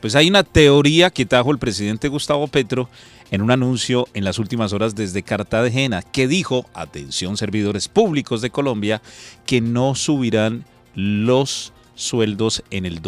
Pues hay una teoría que trajo el presidente Gustavo Petro en un anuncio en las últimas horas desde Cartagena, que dijo, atención servidores públicos de Colombia, que no subirán los sueldos en el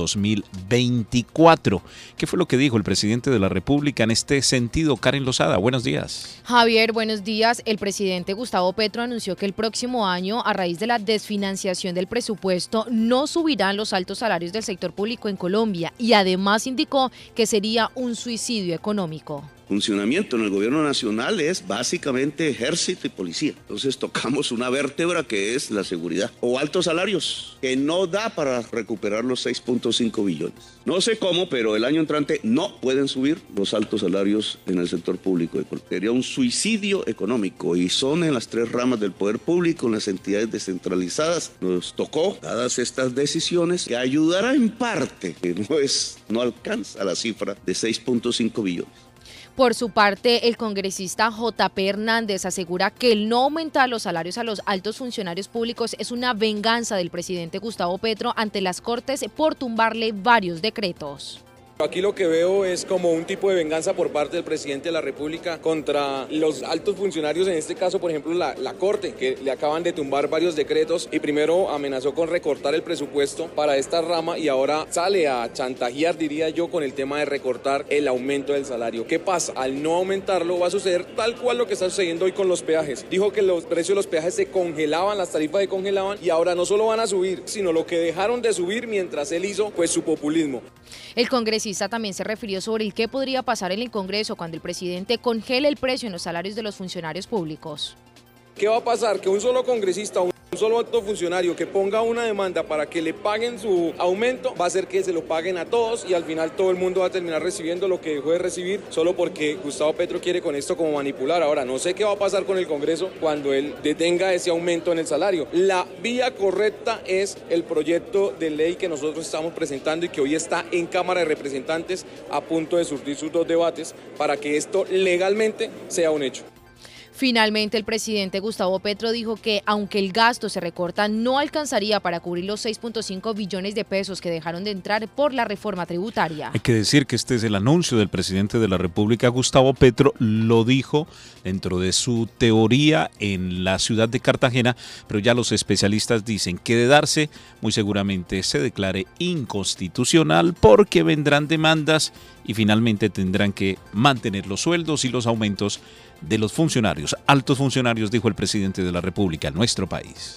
2024. ¿Qué fue lo que dijo el presidente de la República en este sentido? Karen Lozada, buenos días. Javier, buenos días. El presidente Gustavo Petro anunció que el próximo año, a raíz de la desfinanciación del presupuesto, no subirán los altos salarios del sector público en Colombia y además indicó que sería un suicidio económico. Funcionamiento en el gobierno nacional es básicamente ejército y policía. Entonces tocamos una vértebra que es la seguridad. O altos salarios, que no da para recuperar los 6.5 billones. No sé cómo, pero el año entrante no pueden subir los altos salarios en el sector público. Sería un suicidio económico y son en las tres ramas del poder público, en las entidades descentralizadas. Nos tocó, dadas estas decisiones, que ayudará en parte, que no alcanza la cifra de 6.5 billones. Por su parte, el congresista J.P. Hernández asegura que el no aumentar los salarios a los altos funcionarios públicos es una venganza del presidente Gustavo Petro ante las Cortes por tumbarle varios decretos. Aquí lo que veo es como un tipo de venganza por parte del presidente de la República contra los altos funcionarios, en este caso, por ejemplo, la Corte, que le acaban de tumbar varios decretos y primero amenazó con recortar el presupuesto para esta rama y ahora sale a chantajear, diría yo, con el tema de recortar el aumento del salario. ¿Qué pasa? Al no aumentarlo va a suceder tal cual lo que está sucediendo hoy con los peajes. Dijo que los precios de los peajes se congelaban, las tarifas se congelaban y ahora no solo van a subir, sino lo que dejaron de subir mientras él hizo pues su populismo. El congresista también se refirió sobre el qué podría pasar en el Congreso cuando el presidente congele el precio en los salarios de los funcionarios públicos. ¿Qué va a pasar? Que un solo congresista, un solo alto funcionario que ponga una demanda para que le paguen su aumento va a hacer que se lo paguen a todos y al final todo el mundo va a terminar recibiendo lo que dejó de recibir solo porque Gustavo Petro quiere con esto como manipular. Ahora, no sé qué va a pasar con el Congreso cuando él detenga ese aumento en el salario. La vía correcta es el proyecto de ley que nosotros estamos presentando y que hoy está en Cámara de Representantes a punto de surtir sus dos debates para que esto legalmente sea un hecho. Finalmente, el presidente Gustavo Petro dijo que aunque el gasto se recorta, no alcanzaría para cubrir los 6.5 billones de pesos que dejaron de entrar por la reforma tributaria. Hay que decir que este es el anuncio del presidente de la República, Gustavo Petro, lo dijo dentro de su teoría en la ciudad de Cartagena, pero ya los especialistas dicen que de darse, muy seguramente se declare inconstitucional porque vendrán demandas y finalmente tendrán que mantener los sueldos y los aumentos de los funcionarios, altos funcionarios, dijo el presidente de la República en nuestro país.